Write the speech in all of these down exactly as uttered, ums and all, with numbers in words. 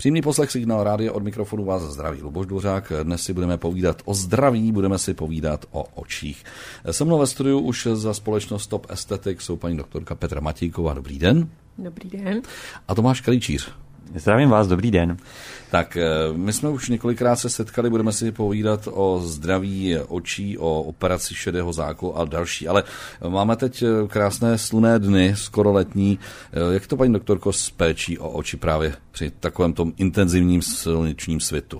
Příjemný poslech Signál rádia, od mikrofonu vás zdraví Luboš Dvořák. Dnes si budeme povídat o zdraví, budeme si povídat o očích. Se mnou ve studiu už za společnost Top Aesthetic jsou paní doktorka Petra Matějková. Dobrý den. Dobrý den. A Tomáš Kalíčíř. Zdravím vás, dobrý den. Tak my jsme už několikrát se setkali, budeme si povídat o zdraví očí, o operaci šedého zákalu a další, ale máme teď krásné slunné dny, skoro letní. Jak to, paní doktorko, s péčí o oči právě při takovém tom intenzivním slunečním svitu?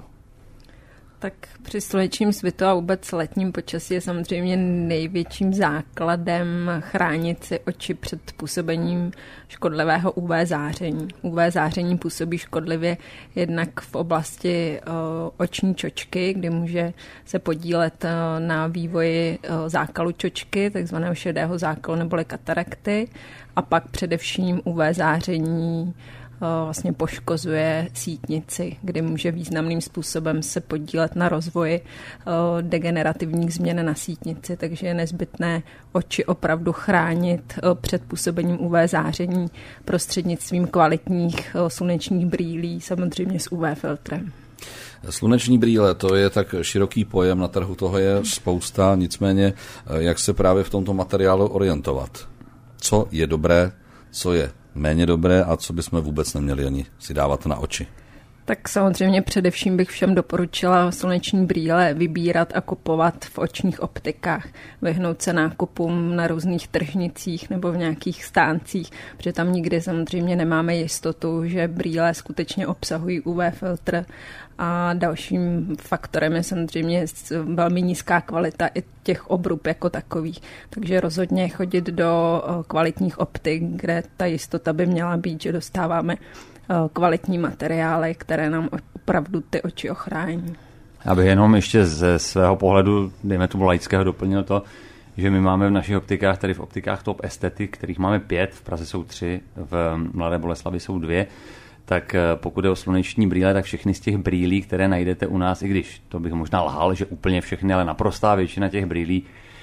Tak při slunečním svitu a vůbec letním počasí je samozřejmě největším základem chránit si oči před působením škodlivého U V záření. U V záření působí škodlivě jednak v oblasti uh, oční čočky, kdy může se podílet uh, na vývoji uh, zákalu čočky, takzvaného šedého zákalu neboli katarakty, a pak především U V záření vlastně poškozuje sítnici, kdy může významným způsobem se podílet na rozvoji degenerativních změn na sítnici, takže je nezbytné oči opravdu chránit před působením U V záření prostřednictvím kvalitních slunečních brýlí, samozřejmě s U V filtrem. Sluneční brýle, to je tak široký pojem, na trhu toho je spousta, nicméně jak se právě v tomto materiálu orientovat? Co je dobré, co je méně dobré a co bychom vůbec neměli ani si dávat na oči? Tak samozřejmě především bych všem doporučila sluneční brýle vybírat a kupovat v očních optikách. Vyhnout se nákupům na různých tržnicích nebo v nějakých stáncích, protože tam nikdy samozřejmě nemáme jistotu, že brýle skutečně obsahují U V filtr. A dalším faktorem je samozřejmě velmi nízká kvalita i těch obrub jako takových. Takže rozhodně chodit do kvalitních optik, kde ta jistota by měla být, že dostáváme kvalitní materiály, které nám opravdu ty oči ochrání. Abych jenom ještě ze svého pohledu, dejme tomu laického, doplnil to, že my máme v našich optikách, tady v optikách Top Aesthetic, kterých máme pět, v Praze jsou tři, v Mladé Boleslavi jsou dvě, tak pokud je o sluneční brýle, tak všechny z těch brýlí, které najdete u nás, i když to bych možná lhal, že úplně všechny, ale naprostá většina těch brýlí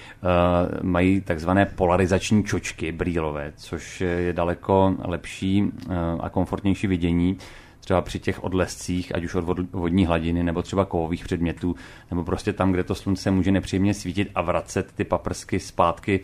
uh, mají takzvané polarizační čočky brýlové, což je daleko lepší uh, a komfortnější vidění, třeba při těch odlescích, ať už od vodní hladiny, nebo třeba kovových předmětů, nebo prostě tam, kde to slunce může nepříjemně svítit a vracet ty paprsky zpátky,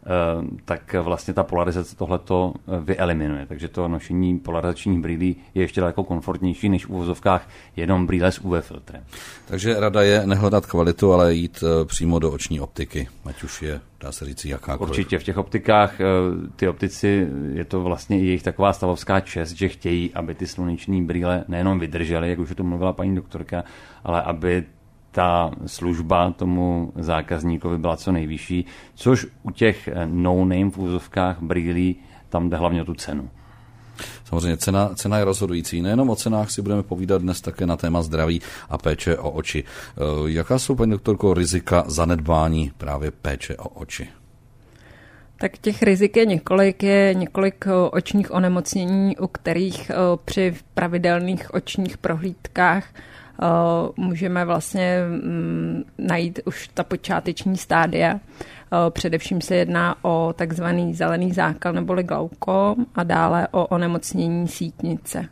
tak vlastně ta polarizace tohleto vyeliminuje. Takže to nošení polarizačních brýlí je ještě daleko komfortnější než v uvozovkách jenom brýle s U V filtrem. Takže rada je nehledat kvalitu, ale jít přímo do oční optiky, ať už je, dá se říct, jakákoliv. Určitě v těch optikách, ty optici, je to vlastně i jejich taková stavovská čest, že chtějí, aby ty sluneční brýle nejenom vydržely, jak už o tom mluvila paní doktorka, ale aby ta služba tomu zákazníkovi byla co nejvyšší, což u těch no-name v úzovkách brýlí tam jde hlavně o tu cenu. Samozřejmě cena, cena je rozhodující. Nejenom o cenách si budeme povídat dnes také na téma zdraví a péče o oči. Jaká jsou, paní doktorko, rizika zanedbání právě péče o oči? Tak těch rizik je několik, je několik očních onemocnění, u kterých při pravidelných očních prohlídkách můžeme vlastně najít už ta počáteční stádia. Především se jedná o takzvaný zelený zákal neboli glaukom a dále o onemocnění sítnice.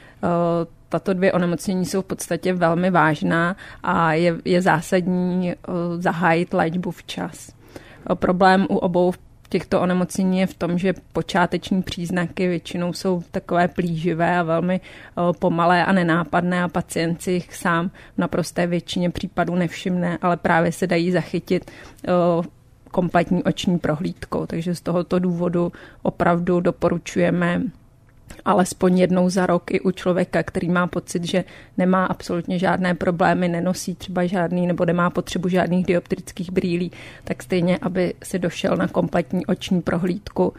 Tato dvě onemocnění jsou v podstatě velmi vážná a je, je zásadní zahájit léčbu včas. Problém u obou těchto onemocnění je v tom, že počáteční příznaky většinou jsou takové plíživé a velmi pomalé a nenápadné a pacient si jich sám v naprosté většině případů nevšimne, ale právě se dají zachytit kompletní oční prohlídkou. Takže z tohoto důvodu opravdu doporučujeme alespoň jednou za rok i u člověka, který má pocit, že nemá absolutně žádné problémy, nenosí třeba žádný nebo nemá potřebu žádných dioptrických brýlí, tak stejně, aby si došel na kompletní oční prohlídku,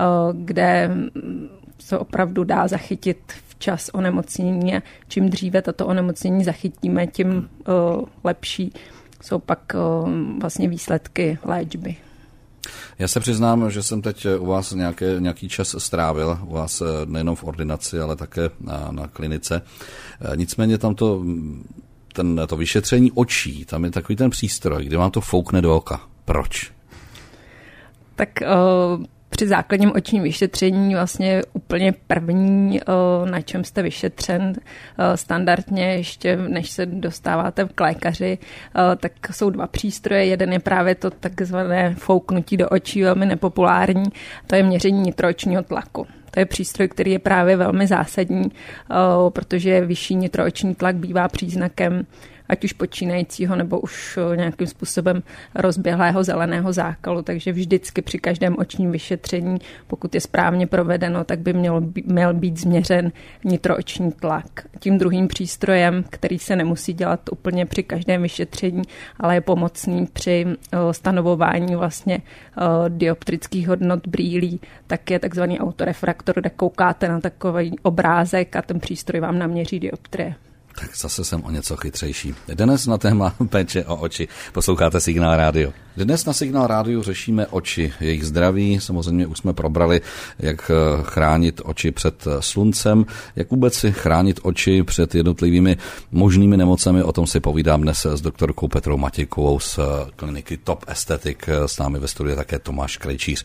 kde se opravdu dá zachytit včas onemocnění a čím dříve tato onemocnění zachytíme, tím lepší jsou pak vlastně výsledky léčby. Já se přiznám, že jsem teď u vás nějaké, nějaký čas strávil, u vás nejenom v ordinaci, ale také na, na klinice. Nicméně tam to, ten, to vyšetření očí, tam je takový ten přístroj, kde vám to foukne do oka. Proč? Tak uh, při základním očním vyšetření vlastně úplně první, na čem jste vyšetřen standardně, ještě než se dostáváte k lékaři, tak jsou dva přístroje. Jeden je právě to takzvané fouknutí do očí, velmi nepopulární, to je měření nitroočního tlaku. To je přístroj, který je právě velmi zásadní, protože vyšší nitrooční tlak bývá příznakem ať už počínajícího nebo už nějakým způsobem rozběhlého zeleného zákalu, takže vždycky při každém očním vyšetření, pokud je správně provedeno, tak by měl, měl být změřen nitrooční tlak. Tím druhým přístrojem, který se nemusí dělat úplně při každém vyšetření, ale je pomocný při stanovování vlastně dioptrických hodnot brýlí, tak je takzvaný autorefraktor, kde koukáte na takový obrázek a ten přístroj vám naměří dioptrie. Tak zase jsem o něco chytřejší. Dnes na téma péče o oči. Posloucháte Signál rádio. Dnes na Signál rádiu řešíme oči, jejich zdraví. Samozřejmě už jsme probrali, jak chránit oči před sluncem, jak vůbec si chránit oči před jednotlivými možnými nemocemi. O tom si povídám dnes s doktorkou Petrou Matějkovou z kliniky Top Aesthetic. S námi ve studiu také Tomáš Krejčíř.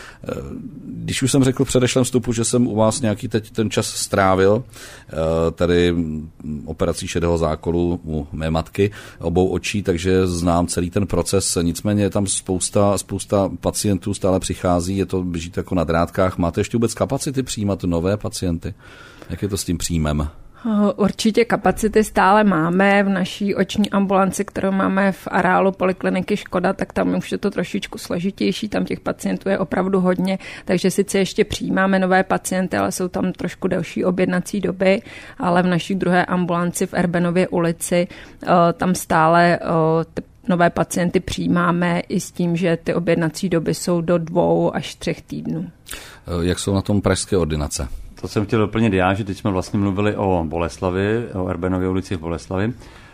Když už jsem řekl v předešlém vstupu, že jsem u vás nějaký teď ten čas strávil, tady operací šedého zákalu u mé matky obou očí, takže znám celý ten proces, nicméně je tam spousta, spousta pacientů stále přichází, je to běžíte jako na drátkách. Máte ještě vůbec kapacity přijímat nové pacienty? Jak je to s tím příjmem? Určitě kapacity stále máme v naší oční ambulanci, kterou máme v areálu polikliniky Škoda, tak tam už je to trošičku složitější, tam těch pacientů je opravdu hodně, takže sice ještě přijímáme nové pacienty, ale jsou tam trošku delší objednací doby, ale v naší druhé ambulanci v Erbenově ulici tam stále nové pacienty přijímáme i s tím, že ty objednací doby jsou do dvou až třech týdnů. Jak jsou na tom pražské ordinace? To jsem chtěl doplnit já, že teď jsme vlastně mluvili o Boleslavi, o Erbenově ulici v Boleslavi.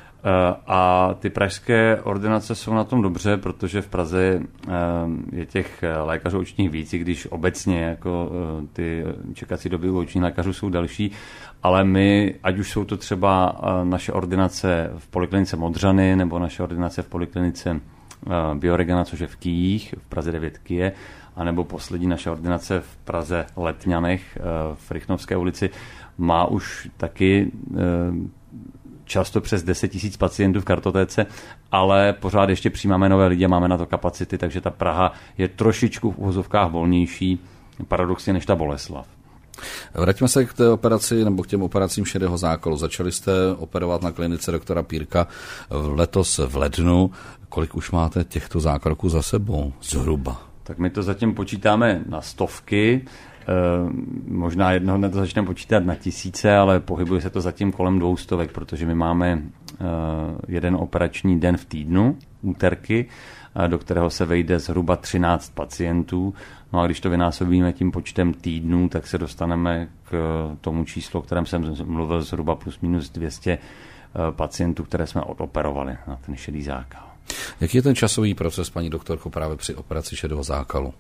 A ty pražské ordinace jsou na tom dobře, protože v Praze je těch lékařů očních víc, i když obecně jako ty čekací doby u očních lékařů jsou další, ale my, ať už jsou to třeba naše ordinace v poliklinice Modřany nebo naše ordinace v poliklinice Bioregana, což je v Kyjích, v Praze devět Kyje, anebo poslední naše ordinace v Praze Letňanech v Rychnovské ulici, má už taky často přes deset tisíc pacientů v kartotéce, ale pořád ještě přijímáme nové lidi a máme na to kapacity, takže ta Praha je trošičku v uvozovkách volnější, paradoxně, než ta Boleslav. Vraťme se k té operaci nebo k těm operacím šedého zákalu. Začali jste operovat na klinice doktora Pírka letos v lednu. Kolik už máte těchto zákroků za sebou zhruba? Tak my to zatím počítáme na stovky, e, možná jednoho dne to začneme počítat na tisíce, ale pohybuje se to zatím kolem dvou stovek, protože my máme e, jeden operační den v týdnu, úterky, e, do kterého se vejde zhruba třináct pacientů. No a když to vynásobíme tím počtem týdnů, tak se dostaneme k tomu číslu, o kterém jsem mluvil, zhruba plus minus dvě stě e, pacientů, které jsme odoperovali na ten šedý zákal. Jaký je ten časový proces, paní doktorko, právě při operaci šedého zákalu?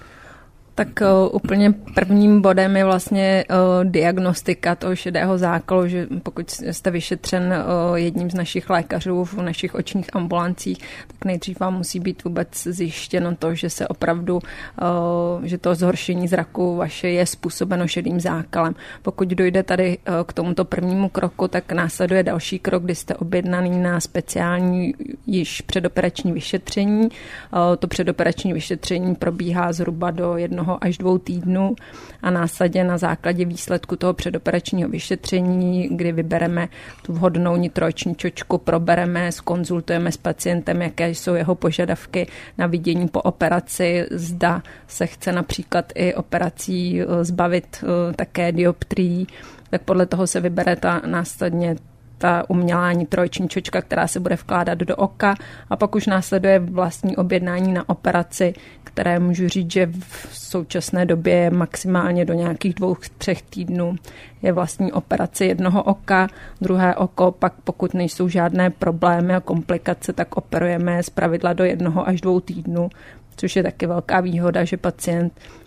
Tak uh, úplně prvním bodem je vlastně uh, diagnostika toho šedého zákalu, že pokud jste vyšetřen uh, jedním z našich lékařů v našich očních ambulancích, tak nejdřív vám musí být vůbec zjištěno to, že se opravdu, uh, že to zhoršení zraku vaše je způsobeno šedým zákalem. Pokud dojde tady uh, k tomuto prvnímu kroku, tak následuje další krok, kdy jste objednaný na speciální již předoperační vyšetření. Uh, to předoperační vyšetření probíhá zhruba do jednoho až dvou týdnů a následně na základě výsledku toho předoperačního vyšetření, kdy vybereme tu vhodnou nitrooční čočku, probereme, zkonzultujeme s pacientem, jaké jsou jeho požadavky na vidění po operaci, zda se chce například i operací zbavit také dioptrií, tak podle toho se vybere ta následně ta umělá nitrooční čočka, která se bude vkládat do oka a pak už následuje vlastní objednání na operaci, které můžu říct, že v současné době maximálně do nějakých dvou, třech týdnů je vlastní operace jednoho oka, druhé oko, pak pokud nejsou žádné problémy a komplikace, tak operujeme zpravidla do jednoho až dvou týdnů, což je taky velká výhoda, že pacient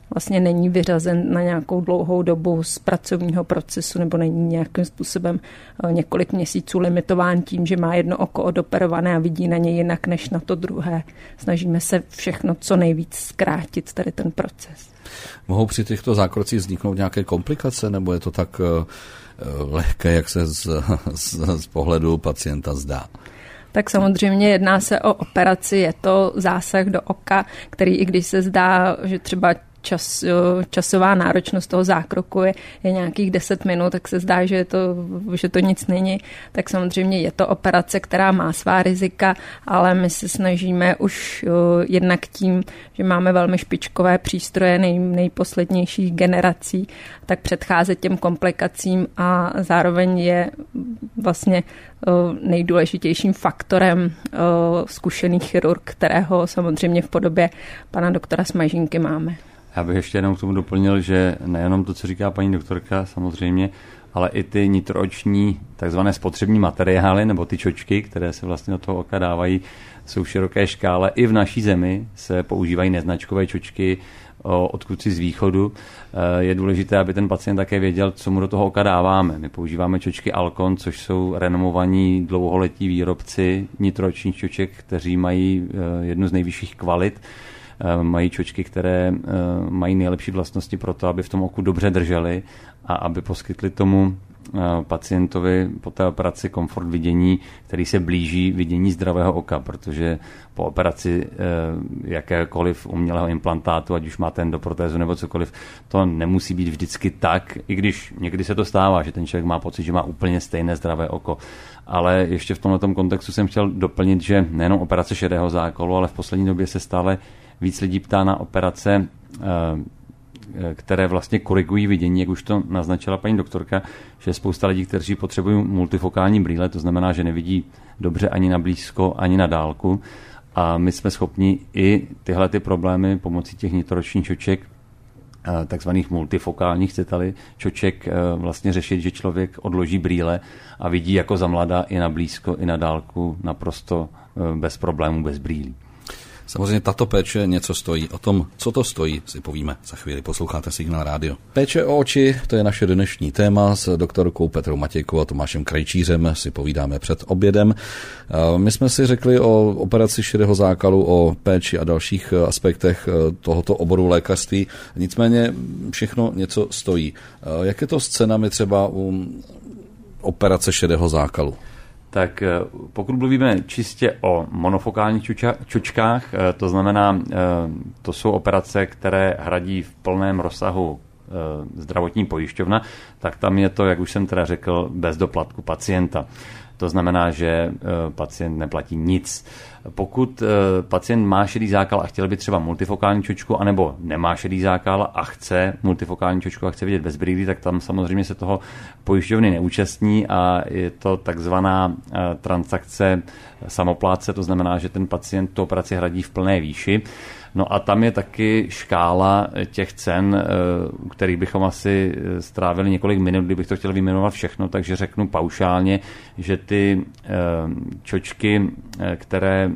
vlastně není vyřazen na nějakou dlouhou dobu z pracovního procesu nebo není nějakým způsobem několik měsíců limitován tím, že má jedno oko odoperované a vidí na něj jinak než na to druhé. Snažíme se všechno co nejvíc zkrátit tady ten proces. Mohou při těchto zákrocích vzniknout nějaké komplikace, nebo je to tak lehké, jak se z, z, z pohledu pacienta zdá? Tak samozřejmě jedná se o operaci, je to zásah do oka, který i když se zdá, že třeba čas, časová náročnost toho zákroku je, je nějakých deset minut, tak se zdá, že to, že to nic není. Tak samozřejmě je to operace, která má svá rizika, ale my se snažíme už jednak tím, že máme velmi špičkové přístroje nej, nejposlednějších generací, tak předcházet těm komplikacím a zároveň je vlastně nejdůležitějším faktorem zkušený chirurg, kterého samozřejmě v podobě pana doktora Smažínky máme. Já bych ještě jenom k tomu doplnil, že nejenom to, co říká paní doktorka samozřejmě, ale i ty nitrooční takzvané spotřební materiály nebo ty čočky, které se vlastně do toho oka dávají, jsou v široké škále. I v naší zemi se používají neznačkové čočky odkud si z východu. Je důležité, aby ten pacient také věděl, co mu do toho oka dáváme. My používáme čočky Alcon, což jsou renomovaní dlouholetí výrobci nitroočních čoček, kteří mají jednu z nejvyšších kvalit. Mají čočky, které mají nejlepší vlastnosti pro to, aby v tom oku dobře držely a aby poskytli tomu pacientovi po té operaci komfort vidění, který se blíží vidění zdravého oka, protože po operaci jakékoliv umělého implantátu, ať už máte endoprotézu nebo cokoliv, to nemusí být vždycky tak, i když někdy se to stává, že ten člověk má pocit, že má úplně stejné zdravé oko. Ale ještě v tomto kontextu jsem chtěl doplnit, že nejenom operace šedého zákalu, ale v poslední době se stále víc lidí ptá na operace, které vlastně korigují vidění, jak už to naznačila paní doktorka, že je spousta lidí, kteří potřebují multifokální brýle, to znamená, že nevidí dobře ani na blízko, ani na dálku. A my jsme schopni i tyhle ty problémy pomocí těch nitroočních čoček, takzvaných multifokálních, chcete-li, čoček vlastně řešit, že člověk odloží brýle a vidí jako za mladá i na blízko, i na dálku naprosto bez problémů, bez brýlí. Samozřejmě tato péče něco stojí. O tom, co to stojí, si povíme za chvíli. Posloucháte Signál rádio. Péče o oči, to je naše dnešní téma. S doktorkou Petrou Matějkou a Tomášem Krajčířem si povídáme před obědem. My jsme si řekli o operaci šedého zákalu, o péči a dalších aspektech tohoto oboru lékařství. Nicméně všechno něco stojí. Jak je to s cenami třeba u operace šedého zákalu? Tak pokud mluvíme čistě o monofokálních čuča, čočkách, to znamená, to jsou operace, které hradí v plném rozsahu zdravotní pojišťovna, tak tam je to, jak už jsem teda řekl, bez doplatku pacienta. To znamená, že pacient neplatí nic. Pokud pacient má šedý zákal a chtěl by třeba multifokální čočku, anebo nemá šedý zákal a chce multifokální čočku a chce vidět bez brýlí, tak tam samozřejmě se toho pojišťovny neúčastní a je to takzvaná transakce samopláce, to znamená, že ten pacient tu operaci hradí v plné výši. No a tam je taky škála těch cen, u kterých bychom asi strávili několik minut, kdybych to chtěl vyjmenovat všechno, takže řeknu paušálně, že ty čočky, které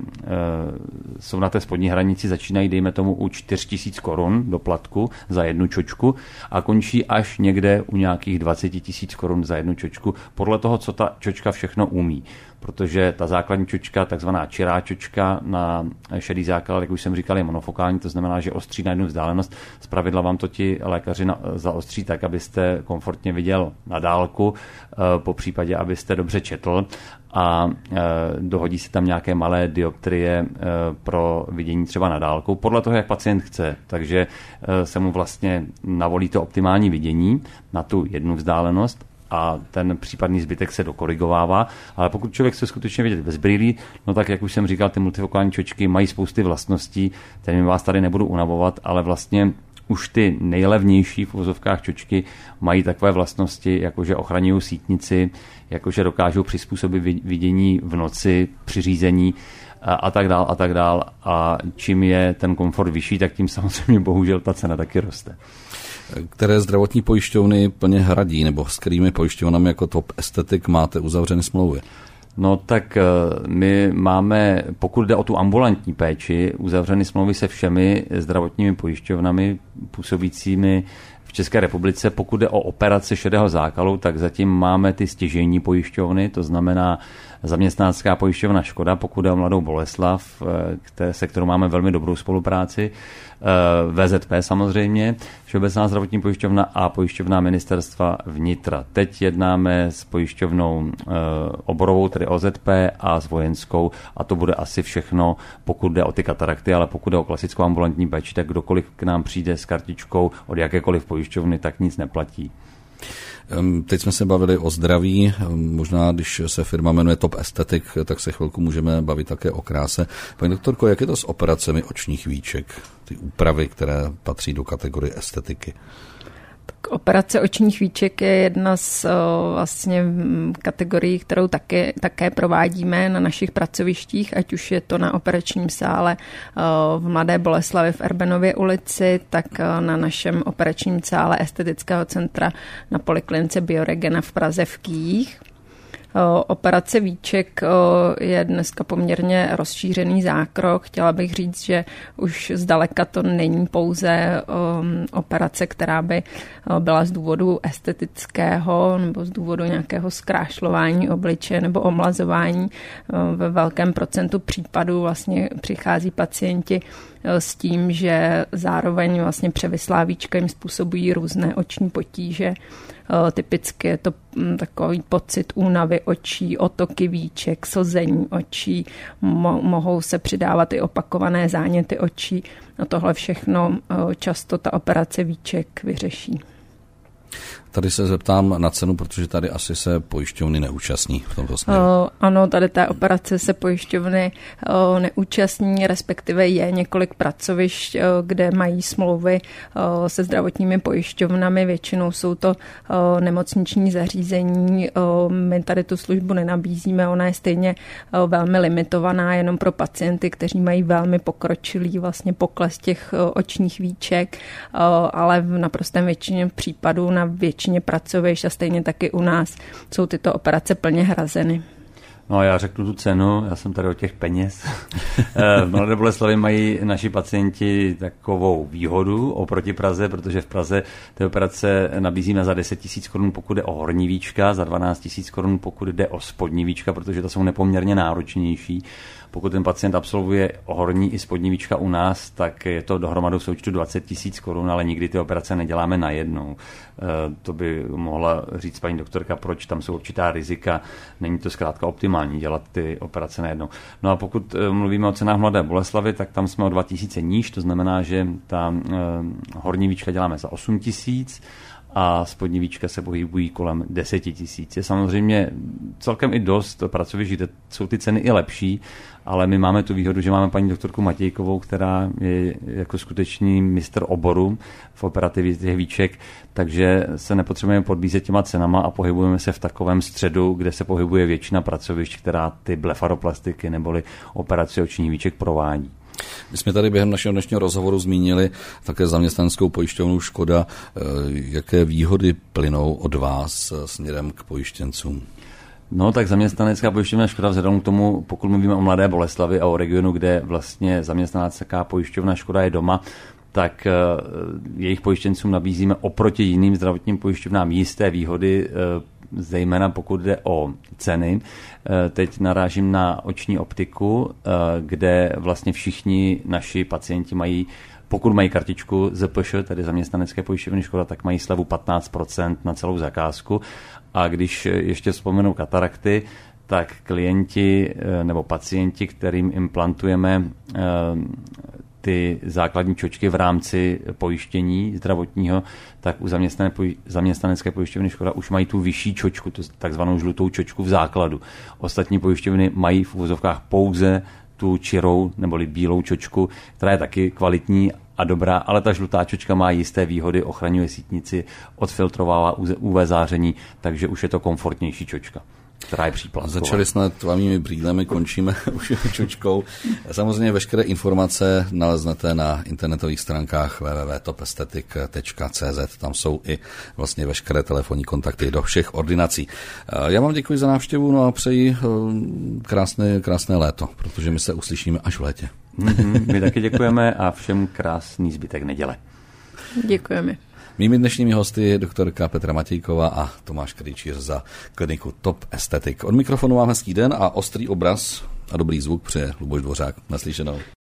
jsou na té spodní hranici, začínají, dejme tomu, u čtyři tisíce korun doplatku za jednu čočku a končí až někde u nějakých dvacet tisíc korun za jednu čočku, podle toho, co ta čočka všechno umí. Protože ta základní čočka, takzvaná čirá čočka na šedý zákal, jak už jsem říkal, je monofokální, to znamená, že ostří na jednu vzdálenost. Zpravidla vám to ti lékaři zaostří tak, abyste komfortně viděl na dálku, po případě, abyste dobře četl a dohodí se tam nějaké malé dioptrie pro vidění třeba na dálku, podle toho, jak pacient chce. Takže se mu vlastně navolí to optimální vidění na tu jednu vzdálenost a ten případný zbytek se dokorigovává, ale pokud člověk chce skutečně vidět bez brýlí, no tak, jak už jsem říkal, ty multifokální čočky mají spousty vlastností, kterými vás tady nebudu unavovat, ale vlastně už ty nejlevnější v uvozovkách čočky mají takové vlastnosti, jakože ochraňují sítnici, jakože dokážou přizpůsobit vidění v noci při řízení a, a tak dál a tak dál. A čím je ten komfort vyšší, tak tím samozřejmě bohužel ta cena taky roste. Které zdravotní pojišťovny plně hradí, nebo s kterými pojišťovnami jako Top Estetik máte uzavřeny smlouvy? No tak my máme, pokud jde o tu ambulantní péči, uzavřeny smlouvy se všemi zdravotními pojišťovnami působícími v České republice. Pokud jde o operace šedého zákalu, tak zatím máme ty stěžejní pojišťovny, to znamená zaměstnanecká pojišťovna Škoda, pokud jde o Mladou Boleslav, se kterou máme velmi dobrou spolupráci, V Z P samozřejmě, Všeobecná zdravotní pojišťovna a pojišťovna ministerstva vnitra. Teď jednáme s pojišťovnou oborovou, tedy O Z P, a s vojenskou, a to bude asi všechno, pokud jde o ty katarakty, ale pokud jde o klasickou ambulantní péči, tak kdokoliv k nám přijde s kartičkou od jakékoliv pojišťovny, tak nic neplatí. Teď jsme se bavili o zdraví, možná když se firma jmenuje Top Aesthetic, tak se chvilku můžeme bavit také o kráse. Paní doktorko, jak je to s operacemi očních víček, ty úpravy, které patří do kategorie estetiky? Tak operace očních víček je jedna z o, vlastně kategorií, kterou také, také provádíme na našich pracovištích, ať už je to na operačním sále o, v Mladé Boleslavi v Erbenově ulici, tak o, na našem operačním sále estetického centra na poliklinice Bioregena v Praze v Kyjích. Operace víček je dneska poměrně rozšířený zákrok. Chtěla bych říct, že už zdaleka to není pouze operace, která by byla z důvodu estetického nebo z důvodu nějakého zkrášlování obličeje nebo omlazování. Ve velkém procentu případů vlastně přichází pacienti s tím, že zároveň vlastně převislá víčka jim způsobují různé oční potíže. Typicky je to takový pocit únavy očí, otoky víček, slzení očí, mo- mohou se přidávat i opakované záněty očí. No tohle všechno často ta operace víček vyřeší. Tady se zeptám na cenu, protože tady asi se pojišťovny neúčastní v tomto směru. Uh, ano, tady té operace se pojišťovny uh, neúčastní, respektive je několik pracovišť, uh, kde mají smlouvy uh, se zdravotními pojišťovnami. Většinou jsou to uh, nemocniční zařízení. Uh, my tady tu službu nenabízíme, ona je stejně uh, velmi limitovaná jenom pro pacienty, kteří mají velmi pokročilý vlastně pokles těch uh, očních víček, uh, ale v naprostém většině případů na většině pracovišť a stejně taky u nás jsou tyto operace plně hrazeny. No já řeknu tu cenu, já jsem tady o těch peněz. V Mladé Boleslavi mají naši pacienti takovou výhodu oproti Praze, protože v Praze ty operace nabízíme za deset tisíc korun, pokud jde o horní víčka, za dvanáct tisíc korun, pokud jde o spodní víčka, protože to jsou nepoměrně náročnější. Pokud ten pacient absolvuje horní i spodní víčka u nás, tak je to dohromady v součtu dvacet tisíc korun, ale nikdy ty operace neděláme najednou. To by mohla říct paní doktorka, proč tam jsou určitá rizika. Není to zkrátka optimální dělat ty operace najednou. No a pokud mluvíme o cenách Mladé Boleslavy, tak tam jsme o dva tisíce níž, to znamená, že ta horní víčka děláme za osm tisíc a spodní víčka se pohybují kolem deset tisíc. Je samozřejmě celkem i dost pracovišť, kde jsou ty ceny i lepší, ale my máme tu výhodu, že máme paní doktorku Matějkovou, která je jako skutečný mistr oboru v operativě těch víček, takže se nepotřebujeme podbízet těma cenama a pohybujeme se v takovém středu, kde se pohybuje většina pracovišť, která ty blefaroplastiky neboli operace očních víček provádí. My jsme tady během našeho dnešního rozhovoru zmínili také zaměstnaneckou pojišťovnu Škoda. Jaké výhody plynou od vás směrem k pojištěncům? No tak zaměstnanecká pojišťovna Škoda vzhledem k tomu, pokud mluvíme o Mladé Boleslavi a o regionu, kde vlastně zaměstnanecká pojišťovna Škoda je doma, tak jejich pojištěncům nabízíme oproti jiným zdravotním pojišťovnám jisté výhody, zejména pokud jde o ceny. Teď narážím na oční optiku, kde vlastně všichni naši pacienti mají, pokud mají kartičku Z P Š, tedy zaměstnanecké pojišťovny Škoda, tak mají slevu patnáct procent na celou zakázku. A když ještě vzpomenou katarakty, tak klienti nebo pacienti, kterým implantujeme ty základní čočky v rámci pojištění zdravotního, tak u zaměstnanecké pojišťovny Škoda už mají tu vyšší čočku, tu takzvanou žlutou čočku v základu. Ostatní pojišťovny mají v uvozovkách pouze tu čirou neboli bílou čočku, která je taky kvalitní a dobrá, ale ta žlutá čočka má jisté výhody, ochraňuje sítnici, odfiltrovává U V záření, takže už je to komfortnější čočka. která je příplatková. Začali snad tvavými brýlemi, končíme už čočkou. Samozřejmě veškeré informace naleznete na internetových stránkách w w w tečka top aesthetic tečka c z. Tam jsou i vlastně veškeré telefonní kontakty do všech ordinací. Já vám děkuji za návštěvu, no a přeji krásné, krásné léto, protože my se uslyšíme až v létě. Mm-hmm, my taky děkujeme a všem krásný zbytek neděle. Děkujeme. Mými dnešními hosty je doktorka Petra Matějková a Tomáš Krejčíř za kliniku Top Aesthetic. Od mikrofonu vám hezký den a ostrý obraz a dobrý zvuk přeje Luboš Dvořák. Naslyšenou.